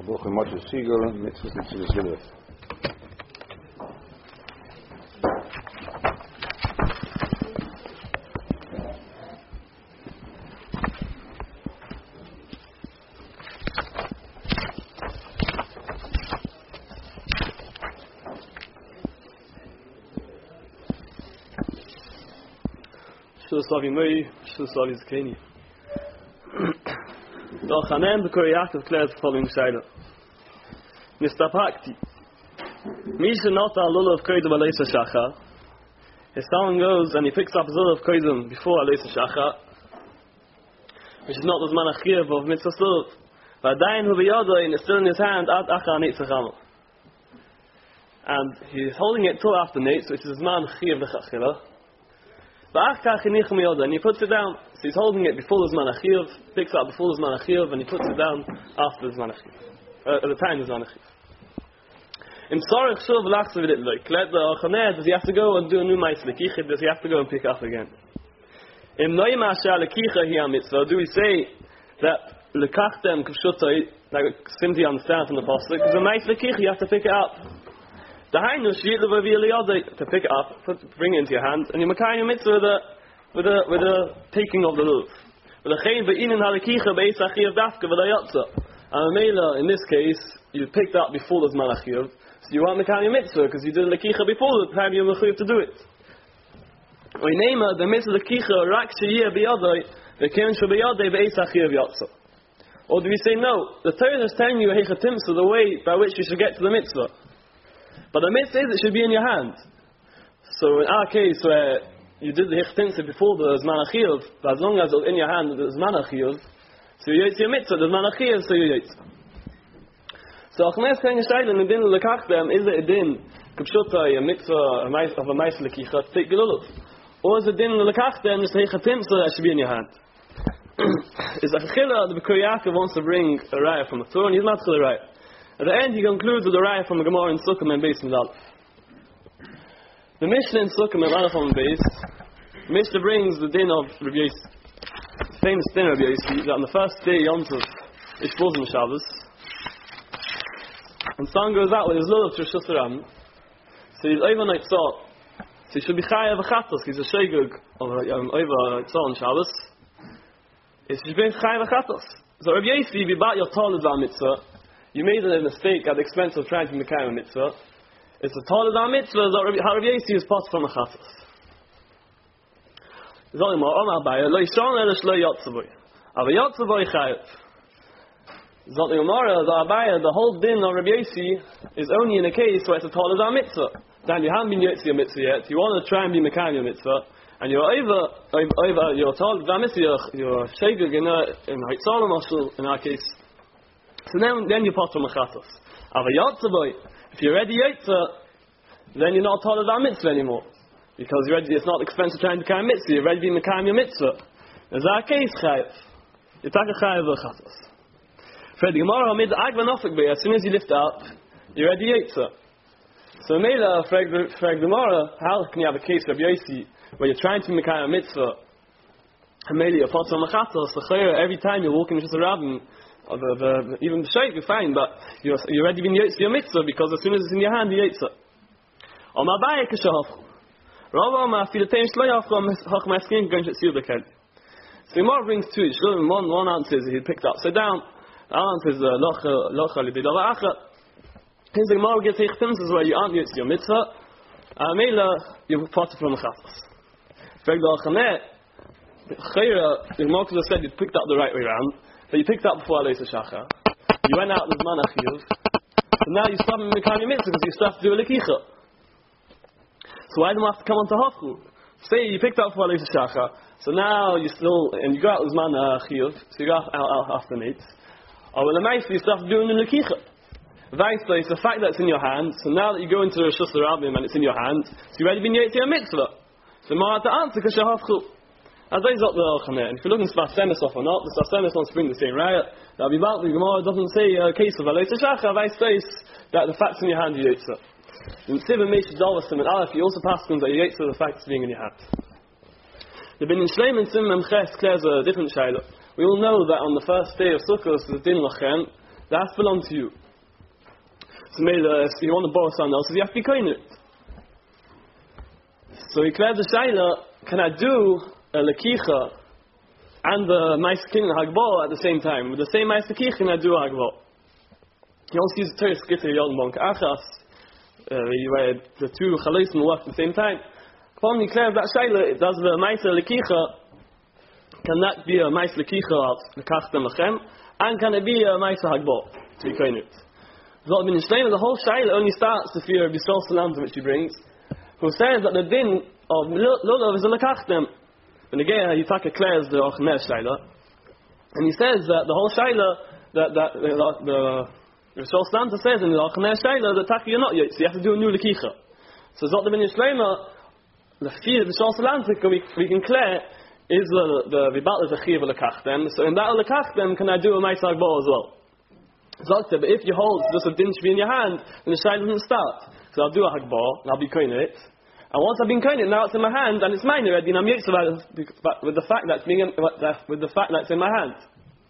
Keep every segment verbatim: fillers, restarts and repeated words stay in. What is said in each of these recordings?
Woche Moshe Siegel, Mitzvah Mitzvah Zillet. Slavi Mui, Slavi Zakeni. Doch Hanem the Koryakov declares the following Shaila. Mister Pakti. Misha not a lull of Koydom Alaysa Shacha. His son goes and he picks up a lull of Koydom before Alaysa Shacha, which is not the Zman of Mitzvah Sluv. But Dayan Hu B'Yodai is still in his hand at Acha Netzachama. And he's holding it till after Netz, which is Zman Chiyav L'Chachila. And he puts it down. So he's holding it before the Zman Achiv, picks up before the Zman Achiv, and he puts it down after the Zman Achiv. Uh, at the time of the Zman Achiv. In Tzarech Shuv Lachzav it like, let the Chaneh, does he have to go and do a new Ma'is Lekicha? Does he have to go and pick up again? In Noima Shah Lekicha Hi Mitzvah, do we say that Lekachtem Kavshutai, like simply understand from the Pasuk, because a Ma'is Lekicha, you have to pick it up. The Hainu Shiyit to pick it up, put, bring it into your hand, and you makayim your mitzvah with a, with a, with a taking of the lulav. With a chein be'inin halakicha be'es achiyav dafka v'dayatza. And Mela, in this case, you picked up before the zman achiyav, so you want makayim your mitzvah because you did lakicha before the time you were mechuyev to do it. We name it the mitzvah lakicha rak sheyeh b'yadai v'ken sheb'yadai be'es achiyav yatza. Or do we say no? The Torah is telling you hechatimsa, the way by which you should get to the mitzvah. But the mitzvah is it should be in your hand. So in our case where you did the hichtinsa before the Zman Achiyav, but as long as it's in your hand the Zman Achiyav, so you yotze your mitzvah, the Zman Achiyav, so you yotze. So Achnes Ken Yishayla in the din lekachdem, is it a din, k'pshutai, a mitzvah of a ma'is lekicha, to take gelulav? Or is it a din lekachdem, just hichtinsa that should be in your hand? Is a chila, the B'kur Yaakov wants to bring a raya from the Torah, and he's not chila raya. At the end, he concludes with a raya from the Gemara in Sukkah and Beis Midal. The Mishnah in Sukkah and Aleph on Beis, Mishnah brings the din of Rabbi Yossi, the famous din of Rabbi Yossi, that on the first day Yom Tov, Ishbozim Shabbos, and son goes out with his lulav to Rosh Hashanah. So he's overnight thought. So he should be chayav v'chatos. He's a shegug of um, over on Shabbos. He should be chayav v'chatos. So Rabbi Yossi, if you bought your talad mitzvah, you made a mistake at the expense of trying to make a mitzvah. It's a talad mitzvah that how Rabbi Yossi is part from a chatos. Zolimah Omar Bayer lo yishon elish lo yotzaboy. Ava yotzaboy chayav. Zolimah the Abaye, the whole din of Rabbi Yossi is only in a case where it's a talad mitzvah. Then you haven't been yotzi your mitzvah yet. You want to try and be mekayim your mitzvah, and you're over over your talad mitzvah, you're shegig in in Hitzalom in our case. So then, then you're part from a chatos. Ava yotzaboy, if you're ready yotza, then you're not talad mitzvah anymore. Because you're ready, it's not expensive trying to carry mitzvah, you're ready to be mekayim your mitzvah. In that case, chayav. You take a chayav of chatos. For the Gemara, made the agvan ofik bay, as soon as you lift up, you're ready yotza. So Mela, for the Gemara, how can you have a case of Yossi, where you're trying to be mekayim mitzvah, and Mela, you're part from a chatos, every time you're walking into the rabbin, or the, the, even the shaykh, you're fine, but you're, you're ready to be yotze your mitzvah because as soon as it's in your hand, you yotze. Or my baye k'shahaf. Rava ma filatein shloyaf from hach maskin going to see the kid. So Gemara brings two. One one answer is he picked up. So down. The answer is locha locha libidava acha. His Gemara gets hichtims is where you aren't yotze your mitzvah. Amela you're part from the chatos. For the chanet, chayra the Gemara said you picked up the right way around. So you picked up before Alaysa Shacha. You went out with Zman Achiyav. So now you stop in Mekayim your mitzvah because you still have to do a lekicha. So why do you have to come on to Hafku? Say you picked up before Alaysa Shacha. So now you still, and you go out with Zman Achiyav. So you go out, out, out after Netz. Or with the Maisa you still have to do in the lekicha. Vaisa is the fact that it's in your hand. So now that you go into Rosh Hashanah and it's in your hand, so you're ready to be yotze your mitzvah. So more to answer because you're Hafku. As I got the Chaner, and if you look in Sfas Semes off or not, the Sfas Semes wants to bring the same riot. That the Gemara doesn't say a case of Alaysa Shacha, vice versa, that the fact's in your hand, you yotze. In Tzivah Meish Dalvasim and Aleph, he also passes that you yotze the facts being in your hand. The Bin Shleim and Sim Memches declares a different shayla. We all know that on the first day of Sukkot, the Din Lachem, That belongs to you. So maybe uh, if you want to borrow someone else's, you have to be kind of it. So he cleared the shaila, can I do a lekicha and the ma'aser kinyan hagbah at the same time? With the same ma'aser lekicha, can I do a hagbah? You also use the term skitter yod monk achas, where the two chalasim work at the same time. Upon he clears that shaila, does the ma'aser lekicha, can that be a ma'aser lekicha of lekachtem lechem, and can it be a ma'aser hagbah to be kind of it? The whole shaila only starts the fear of Yisrael Salam, which he brings, who says that the din of lulav is a lekachtem. And again, he taka clears the ochner shaila, and he says that the whole shaila that that the the Yisrael Salam says in the ochner shaila that taka you're not yet, so you have to do a new lekicha. So Zot the bin Yishlema, the fear of Yisrael Salam we we can clear is the the vibat is a chiv lekachtem. So in that lekachtem, can I do a ma'aser hagbah as well? But if you hold just a din should be in your hand, then the shaila doesn't start. So I'll do a hagbah, and I'll be koine it. And once I've been koine it, now it's in my hand, and it's mine already, and I'm yetzer with the fact that it's being in, with the fact that it's in my hand.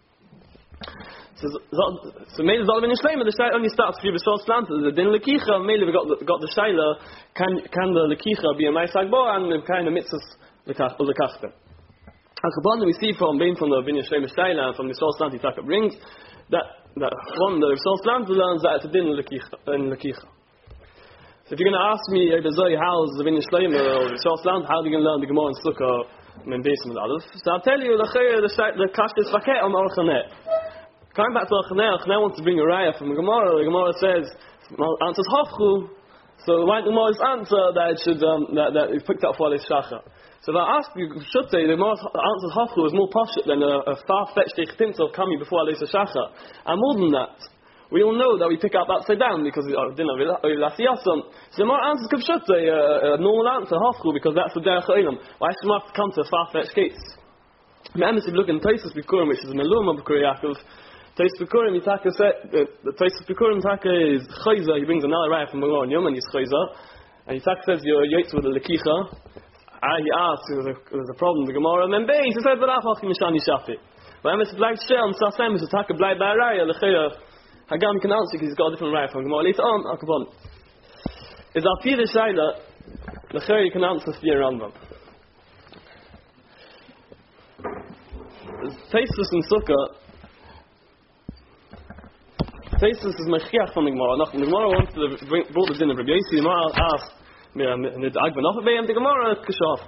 So, so maybe the Zolvin Yishlema, the shaila only starts for Yisrael Salam. The din lekicha, maybe we got the, got the shaila. Can can the lekicha be a ma'aser hagbah and the kind of mitzvahs lekachtem? And Kabbalah we see from being from the Bin Yishlema shaila and from the Yisrael Salam Taka brings that. That one, the Yisrael Salam learns that it's a din in lekicha. So if you're going to ask me, how's the Bin Yishlema or Yisrael Salam, how are you going to learn the Gemara and Sukkah and Beis Aleph? So I'll tell you, the the kash is faket on Aruch HaNer. Coming back to Aruch HaNer, Aruch HaNer wants to bring a raya from the Gemara. The Gemara says, answers hafchu. So why the Gemara's answer that it should um, that that it picked up for this shacha? So if I ask you, should say the Gemara's answer hafchu is more poshut than a, a far-fetched ichtimta of coming before Aleis Shacha. And more than that, we all know that we pick up upside down because we didn't have Ilasiyasan. So the Gemara answers should say a, a normal answer hafchu because that's the derech ha'olam. Why should we have to come to a far-fetched case? Me'emes if you look in Tosfos Bikurim, which is a melum of Bikurim Yaakov, Tosfos Bikurim, Yitaka said, the Tosfos Bikurim Taka is chayza. He brings another raya from Gemara on Yom and he's chayza, and Yitaka says you're yetzer with the lekicha. Ah, he asked, there was, a, there was a problem, the Gemara, and then Beis, he said, but I thought he mishani shafi. But I'm just like, share, and Sasem is to take a blind by Raya, Lechaya, Hagam can answer because he's got a different Raya from Gemara. Later on, Akabon. Is our Pir Shaila, Lechaya, you can answer Sphere Rambam. Tosfos and Sukkah, Tosfos is Mechiach from the Gemara. The Gemara wants to bring, brought the din of Rabbi Yossi. The Gemara asked, the Gemara kashaf.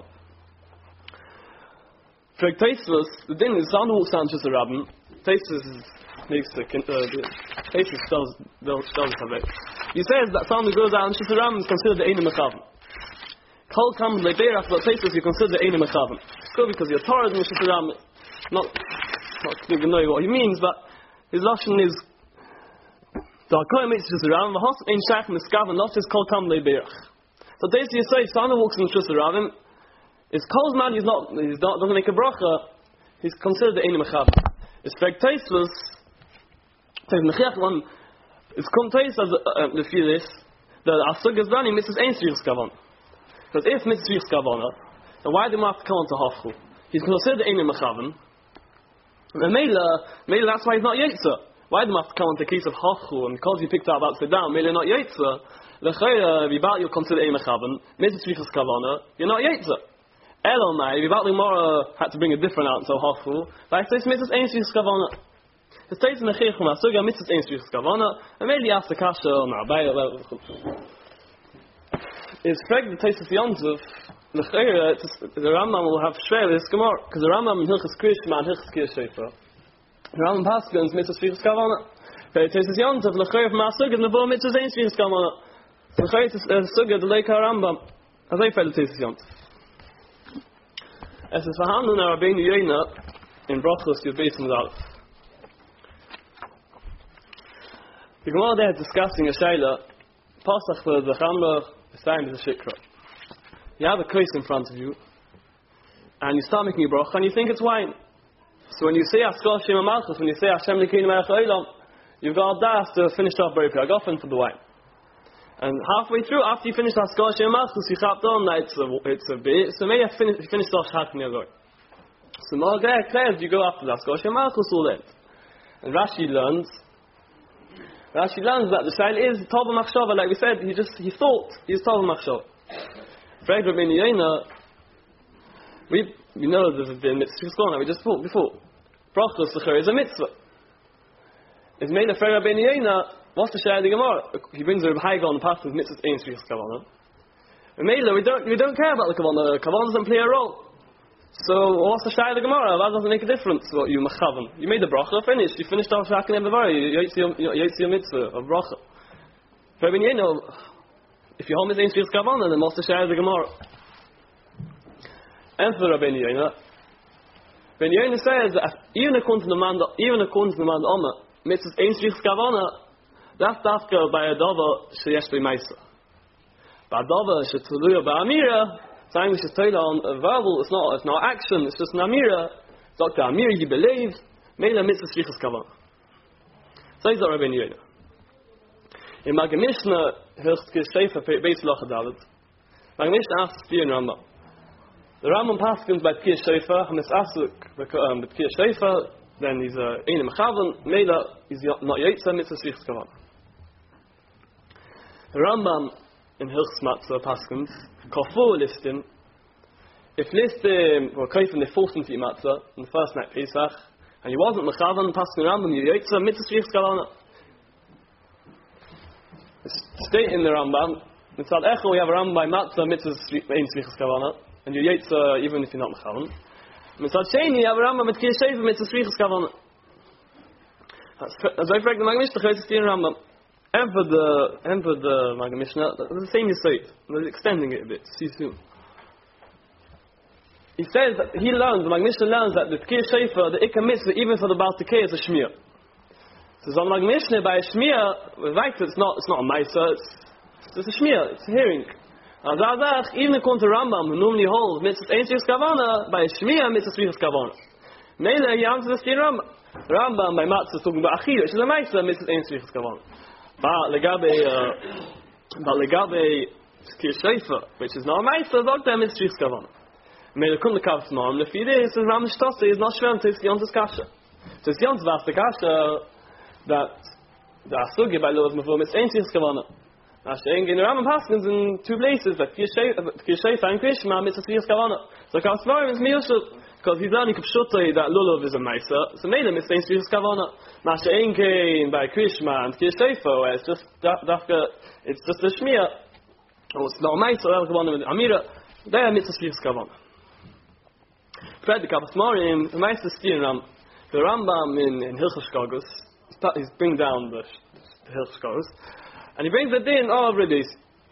For Tosfos, the din is sound who sounds just a rabbin. Tosfos makes the Tosfos tells tells a bit. He says that someone who goes out and just a rabbin is considered the einim mechavan. Kol kam leberach, but Tosfos you consider the einim mechavan. Go because you're Torah and just a rabbin. Not not even know what he means, but his lashon is the Hakoyim makes just a rabbin. The host ain't shach miskavan, not just kol kam leberach. So basically, you say if someone walks in the Shus Ravim, is Kol's man, he's not, he's not, doesn't make a bracha, he's considered the Einim Mechavan. It's Feg Tosfos, Feg Mechiach one, it's come Tosfos as the fear this, the Asug is done, he misses Ein Srichs Kavan. Because if misses Srichs Kavan, then why do we have to come on to Hafchu? He's considered the Einim Mechavan, and Mela, Mela, that's why he's not Yetzer. Why do we have to come on to the case of Hafchu, and because he picked up upside down, Mela not Yetzer? Lechaya, if you consider a mechavan, misses Srichas Kavana, you're not yetzer. Elomai, if you Mora had to bring a different answer, haful, but it says misses ein Srichas Kavana. It states in the Chaychum HaSugya, misses ein Srichas Kavana, and maybe ask the Kasha, or Ma'abaya, it's fact the Tosfos Yontif, Lechaya, the Rambam will have shver this Gemara, because the Rambam in Hilchas Krishma and Hilchas Kirshefer, the Rambam Paskins, misses Srichas Kavana. But Tosfos Yontif, Lechaya from HaSugya, Nevo misses ein Srichas Kavana. So the Sugya, the Leika Rambam, as I felt it is young. As is verhandelt in Rabbeinu Yoina in Brachos Yud Beis Aleph. The Gemara there is discussing a shaila, Pasach for the Chamba, the time is a shikra. You have a kos in front of you, and you start making a bracha, and you think it's wine. So when you say Askal Shem HaMalchus, when you say Hashem Lekeinu Melech HaOlam, you've got a das to finish off very Piagafen for the wine. And halfway through, after you finish Haskal Shem Malchus, you chapped on that it's a, it's a bit. So maybe you finish, finished off Shach Niyazor. So Margeh declares you go after the Haskal Shem Malchus all that. And Rashi learns Rashi learns that the Shail is Tova Machshava, like we said, he just, he thought, he's Tova Machshava. Frag Rabbeinu Yoina, we, we know there's been mitzvah, we just thought before. Brachos L'cher is a mitzvah. It's made of Frag Rabbeinu Yoina, what's the Shail of the Gemara? He brings the Reb Haiga on the path of mitzvahs Ein Shvichas Kavanah. And Mela, we don't, we don't care about the Kavanah, the Kavanah doesn't play a role. So, what's the Shail of the Gemara? That doesn't make a difference what you mechavan. You made the bracha, finished. You finished off Shakin and Bavari. You yotzi your mitzvah of bracha. But when you know, if you hold Ein Shvichas Kavanah, then what's the Shail of the Gemara? And for Rabbeinu Yoina, Rabbeinu Yoina says that even according to the man, even according to the man Omer, mitzvahs Ein Shvichas Kavanah, that's dafka by a dava sheyesh b'maisa. By a dava shetuluya ba'amira. Saying which is told on a verbal, it's not, it's not action, it's just an amira. Doctor Amira, you believe, Mela mitzvah shvichas kavanah. So he's not Rabbeinu Yoina. In Magen Mishnah, Hilchot Sheifa, Beis Locha Dalet, Magen Mishnah asks Piyah and Rambam. The Rambam paskins by Piyah Sheifa, and it's asuk, the Piyah Sheifa, then he's a Ein Mechavan, Mela, he's not Yotza, mitzvah shvichas kavanah. The Rambam, in Hilchos Matzah paskins, Kafur listing, if listing were kaifin the fourteenth matzah on the first night Pesach, and he wasn't mechavan paskin Rambam, you yotza mitzvah shvichas kavanah. State in the Rambam, inside Echo we have a Rambam by matzah mitzvah ein shvichas kavanah, and you yotza even if you're not mechavan. Inside Sheni you have a Rambam with Piyah Sheifa mitzvah shvichas kavanah. As I frag the Magen Mishnah, it's in Rambam. And for the, and for the Magen Mishnah, the same you say it. He's extending it a bit. See soon. He says that he learns, the Magen Mishnah learns that the Piyah Sheifa, the Ikka Mitzvah, even for the Baal Tekei, is a Shmiya. So on the Magen Mishnah, by a Shmiya, right, it's not, it's not a Maisa, it's, it's a Shmiya, it's a hearing. Azazach, even according to Rambam, who normally holds Mitzvah Ein Shvichas Kavanah, by a Shmiya, Mitzvah Shvichas Kavanah. Mela, he answers the Rambam. Rambam by Matzah is talking about Achila, which is a Maisa, Mitzvah Ein Shvichas Kavanah. But legabe, but legabe Piyah Sheifa, which is not a Maisa, dog them is shvichas kavanah. Mele kun the kavs norm. The fide is the Ram Shtose is not shvem to Yon's kasha. So Yon's was the kasha that the asugi by Lord Mavum is ain't shvichas kavanah. Now saying in the Ram Paskins in two places that Piyah Sheifa and Krishma mitzvah shvichas kavanah. So kavs norm is miyushut. Because he's learning Kipshutai that Lulav is a Maisa, so made him it's saying Shvichas Kavanah. Masha Enkein by Krishma and Piyah Sheifa, where it's just Dafka, it's just a Shmiya, or it's not a Maisa, or Kavanah with Amira, there mitzvah Shvichas Kavanah. Fred the Kabbas Marim, the Maisa Stiram, the Rambam in, in Hilchos Shkagos, he's bring down the, the Hilchos Shkagos, and he brings the din of Rebbeis.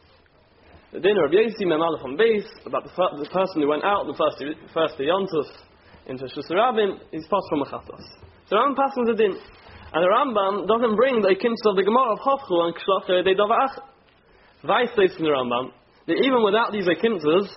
The dinner of Yossi Memalach on base about the, the person who went out the first first Yontuf into Shus Rabbim is passed from a Chatos. So the Rambam passes the din, and the Rambam doesn't bring the kimps of the Gemara of Hofchu and Kshlach they Dava Ach. Vice states in the Rambam that even without these kimps,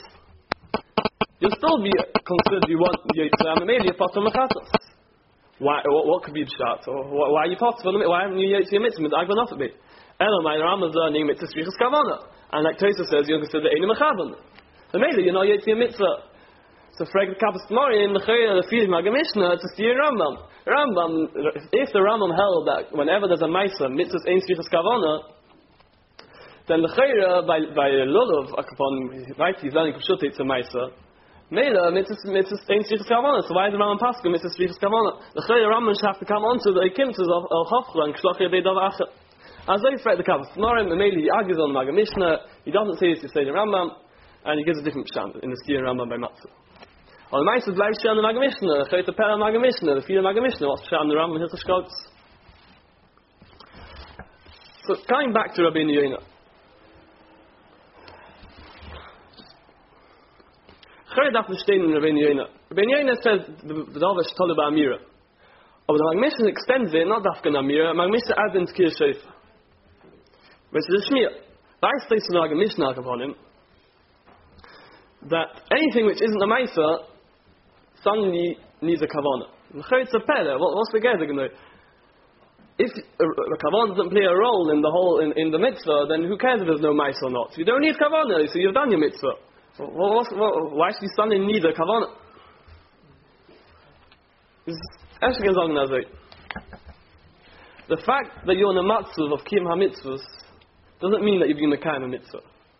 you'll still be considered you want Yossi maybe you're passed from a Chatos. Why? What, what could be the shot? Or why are you passed from? Why haven't you Yossi a mitzvah? I got enough of it. Elamai the Rambam's learning mitzvah Shvichas Kavanah. And like Tosa says, you're considered Ein Mechavan. So maybe you're not Yotzi a mitzvah. So Frag the Kabbas Mori in the Chayah, the Field Magen Mishnah, it's a steer Rambam. Rambam, if the Rambam held that whenever there's a Maisa, mitzvahs Ein Shvichas Kavanah, then the Chayah, by, by Lulav, upon, right, he's learning Pshuta, it's a Maisa. Mela, mitzvahs Ein Shvichas Kavanah. So why is the Rambam Pascha, mitzvahs Shvichas Kavanah? The Chayah Rambam should have to come onto the Ekimtas of Hofcha and Kshlach Yedei Dav Acha. As they fret the Kabbas Morim, and maybe he argues on the Magen Mishnah, he doesn't say this to say the Rambam, and he gives a different pshat in the Steer Rambam by Matzah. On the Maisa bleibt on the Magen Mishnah, the Chayt the Pera Magen Mishnah, the Fiel Magen Mishnah, what's pshat on the Rambam in Hilchos Shkagos. So coming back to Rabbeinu Yoina, Chayt darf nicht stehen in Rabbeinu Yoina. Rabbeinu Yoina says the Dava Shtolu Ba'amira. But the Magen Mishnah extends it, not Dafka Amira, Magen Mishnah adds in Piyah Sheifa. Which is a Shmiya. Vice states in the Magen Mishnah upon him that anything which isn't a Maisa suddenly needs a Kavanah. It's a Pele. What's the Geder going to do? If the Kavanah doesn't play a role in the whole in, in the mitzvah, then who cares if there's no Maisa or not? You don't need Kavanah, so you've done your mitzvah. Well, what's, what, why should you suddenly need a Kavanah? Actually, the fact that you're in a matzav of Kiyum HaMitzvahs doesn't mean that you've been Mekayim a mitzvah.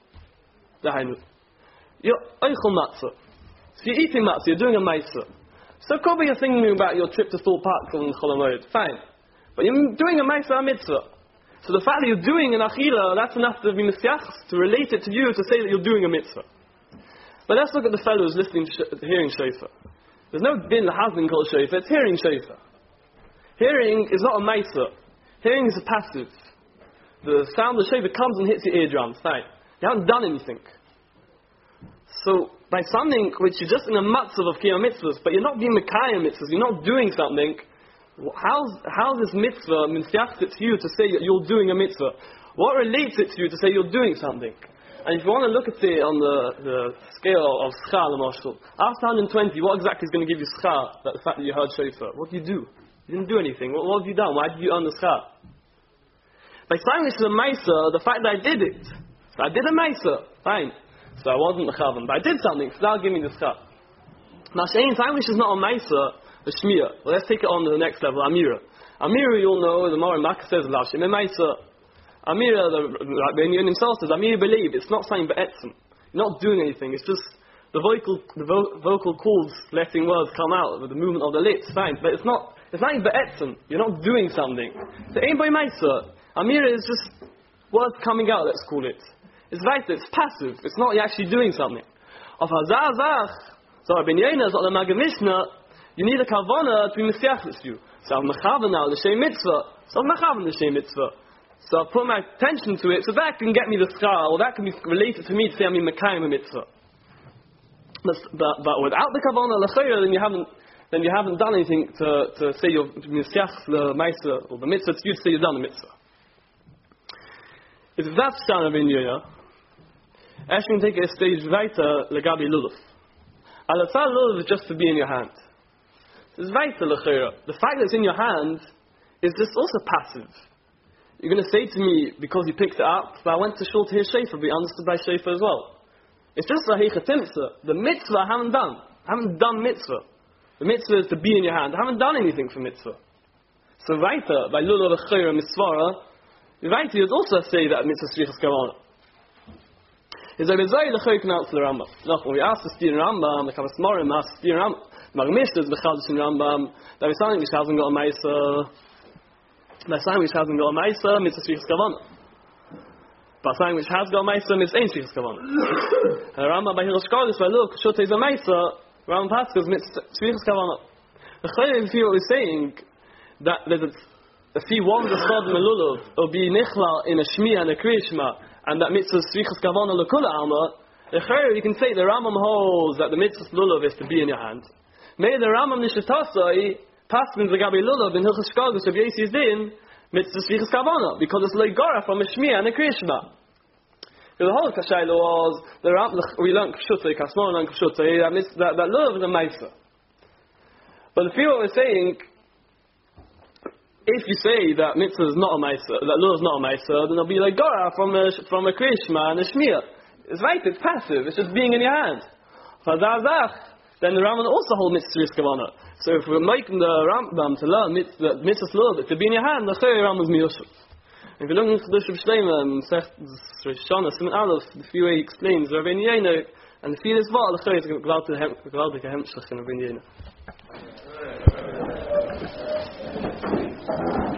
You're Eichel Matzah. So you're eating matzah, you're doing a matzah. So could be you're thinking about your trip to Thorpe Park on Chol HaMoed. Fine. But you're doing a matzah a mitzvah. So the fact that you're doing an achila, that's enough to be misyach, to relate it to you, to say that you're doing a mitzvah. But let's look at the fellow who's listening, sh- hearing shofar. There's no din lahazin called shofar, it's hearing shofar. Hearing is not a matzah. Hearing is a passive. The sound of shofar comes and hits your eardrums. Fine. You haven't done anything. So, by something which is just in a matzav of kiyum mitzvahs, but you're not being mekayim mitzvahs, you're not doing something, how's, how's this mitzvah mitzvah to you to say that you're doing a mitzvah? What relates it to you to say you're doing something? And if you want to look at it on the, the scale of schar, Marshall, after one hundred twenty, what exactly is going to give you schar, that the fact that you heard shofar? What do you do? You didn't do anything. What, what have you done? Why did you earn the schar? By saying this is a meiser, the fact that I did it, so I did a meiser, fine. So I wasn't mechavan, but I did something, so that'll give me the schar. Now, saying English is not a meiser, a shmir. Well, let's take it on to the next level, Amira. Amira, you'll know, the Moran Makkah says, Lashim, a meiser. Amira, the Rabbi himself says, Amira believe, it's not saying be'etzim. You're not doing anything, it's just the vocal, the vo- vocal cords letting words come out with the movement of the lips, fine. But it's not, it's not be'etzim. You're not doing something. So ain't by meiser. Amira is just words coming out, let's call it. It's right, it's passive. It's not you're actually doing something. Of Hazazach, so Rabbi Yonah, so the Maggid Mishnah, you need a kavana to be mesiach with you. So I'm mechavan now, the shem mitzvah. So I'm mechavan the shem mitzvah. So I put my attention to it, so that can get me the schar, or that can be related to me to say I'm in mekayim a mitzvah. But, but, but without the kavana l'chayr, then you haven't, then you haven't done anything to, to say you're mesiach the meiser or the mitzvah to you to say you've done the mitzvah. If that's Shana Rabbi Yonah, Actually, take it a stage weiter legabi lulav. Alatzah lulav is just to be in your hand. It's weiter lechera. The fact that it's in your hand is just also passive. You're going to say to me, because you picked it up, that I went to shul to hear shofar, be understood by shofar as well. It's just a heichatimsa. The mitzvah I haven't done. I haven't done mitzvah. The mitzvah is to be in your hand. I haven't done anything for mitzvah. So weiter, by lulav lechera misvara, weiter you'd also say that mitzvah strichas kavana. Is a bezay the chayk now to the Rambam. Look, when we asked the Steer Rambam, the Kavas Morim asked the Steer Rambam, Magmish is bechadish in Rambam, that we're saying which hasn't got a meiser, that saying which hasn't got a meiser, mitzvah strichas kavana. But saying which has got a meiser, mitzvah ain't strichas kavana. And the Rambam by Hirosh Kodesh, by look, shot is a meiser, Rambam Paskas, mitzvah strichas kavana. The chayk is here what we're saying, that there's a, if he wants a sod melulav, or be nichla in a shmi and a kriyishma, and that mitzvah strichas kavana lekula alma, you can say the Rambam holds that the mitzvah lulav is to be in your hand. May the Rambam nishatasai paskins legabi lulav in Hilchos Shkagus of Yesi's din mitzvah strichas kavana because it's leigara from a shmiya and a kriyishma. The whole kashayla was the Rambam we learned kshutay kasmon and kshutay that that that lulav is a mitzvah. But the few what we're saying. If you say that mitzvah is not a meiser, that law is not a meiser, then it'll be like Gora from a, from a kriyishma and a shmir. It's right, it's passive, it's just being in your hand. Then the Rambam also holds mitzvah strichas kavana. So if we're making the Rambam to learn mitzvah, mitzvah's law, to be in your hand, the Chayy Rambam's miyoshev. If you look into the Shub Shleima and Sech Shana, Simon Aleph, the few way he explains, Rabbi Yonah, and the feel is what, the Chayy is gewaltige hemshach in Rabbi Yonah.